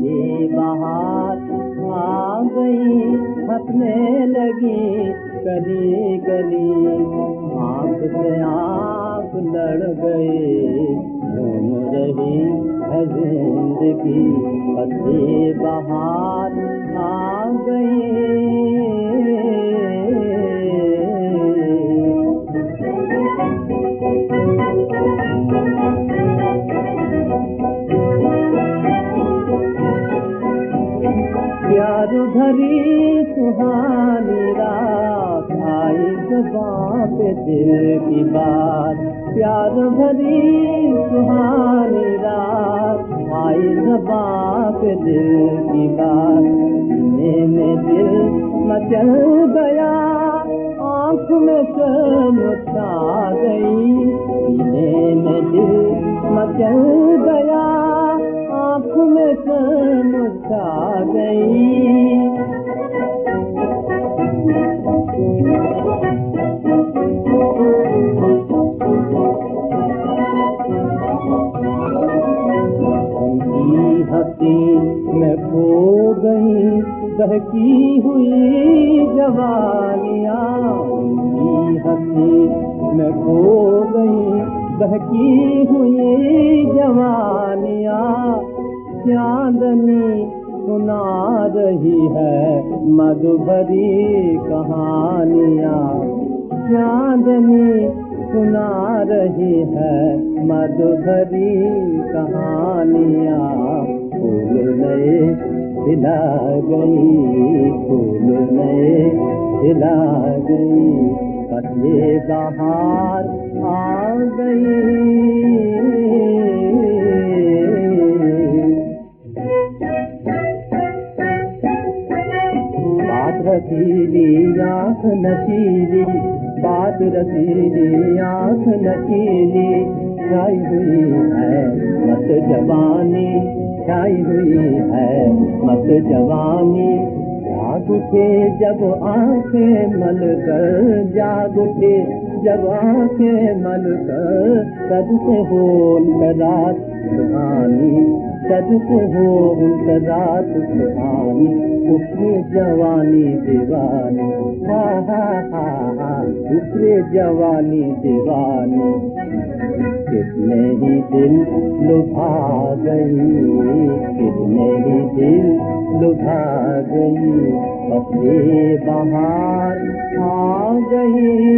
ये बाहर आ गई, हंसने लगी गली गली, आंख से आंख लड़ गए, घूम रही है जिंदगी, बस ये बाहर आ गई। प्यार भरी सुहानी रात आई ज़ुबां पे दिल की बात, प्यार भरी सुहानी रात आई ज़ुबां पे दिल की बात, सीने में दिल मचल गया, आँख में शर्म छा गई, सीने में दिल मचल गया, आँख में शर्म छा गई। उनकी हंसी में खो गई बहकी हुई जवानियाँ, उनकी हंसी में खो गई बहकी हुई जवानियाँ, चांदनी सुना रही है मधुभरी कहानियाँ, चांदनी सुना रही है मधुभरी कहानियाँ, फूल नए खिला गई, फूल नए खिला गई, बस ये बाहर आ गई। रसीली आँख नशीली, बात रसीली आँख नशीली, छाई हुई है मत जवानी, छाई हुई है मत जवानी, जाग उठे जब आँखें मल कर, जाग उठे जब आँखें मल कर, सज से हो रात सुहानी, सज से हो रात सुहानी, उठे जवानी दीवानी, हा हा हा हा, उठे जवानी दीवानी, कितने ही दिल लुभा गई, कितने ही दिल लुभा गई, बस ये बाहर आ गई।